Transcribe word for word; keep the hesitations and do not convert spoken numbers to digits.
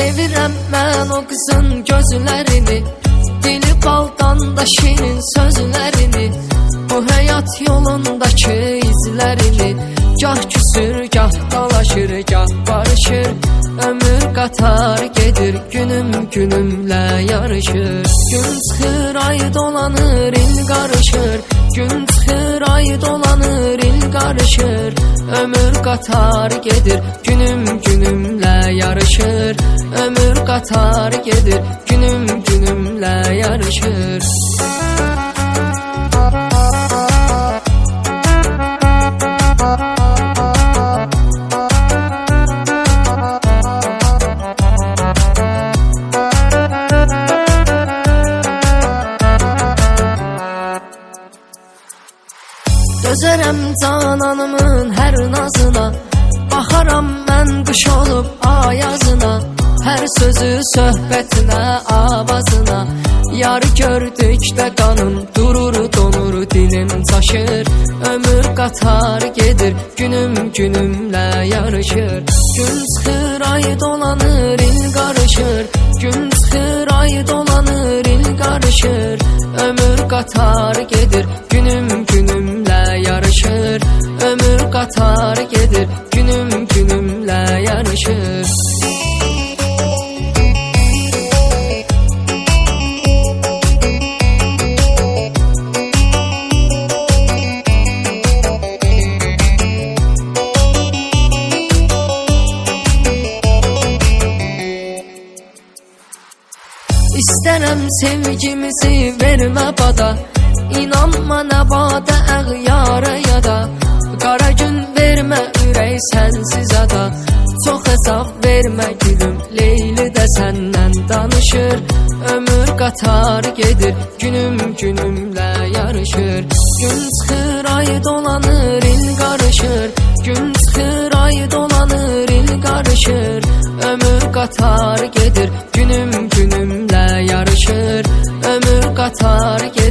Sevirəm mən o qızın gözlərini, dili baldan da şirin sözlərini, bu həyat yolundakı izlərini. Gah küsür, gah dalaşır, gah barışır, ömür qatar gedir, günüm günümlə yarışır. Gün çıxır, ay dolanır, il qarışır, gün çıxır, ay dolanır, il qarışır, ömür qatar gedir, günüm günümlə yarışır, ömür qatar gedir, günüm günümlə yarışır. Dözərəm cananımın hər nazına, baxaram mən qış olub ayazına, hər sözü söhbətinə, avazına. Yarı gördükdə qanım durur, donur, dilim çaşır, ömür qatar gedir, günüm günümlə yarışır. Gün çıxır, ay dolanır, il qarışır, gün çıxır, ay dolanır, il qarışır, ömür qatar gedir, günüm günümlə yarışır, ömür qatar gedir, günüm günümlə yarışır. İstərəm sevgimizi vermə bada, İnanma nəbadə əğyara yada, qara gün vermə ürək sənsiz ada. Çox hesab vermə gülüm, Leyli də səndən danışır, ömür qatar gedir, günüm günümlə yarışır. Gün çıxır, ay dolanır, il qarışır, gün çıxır, ay dolanır, il qarışır, ömür qatar gedir, günüm günümlə yarışır, ömür qatar gedir.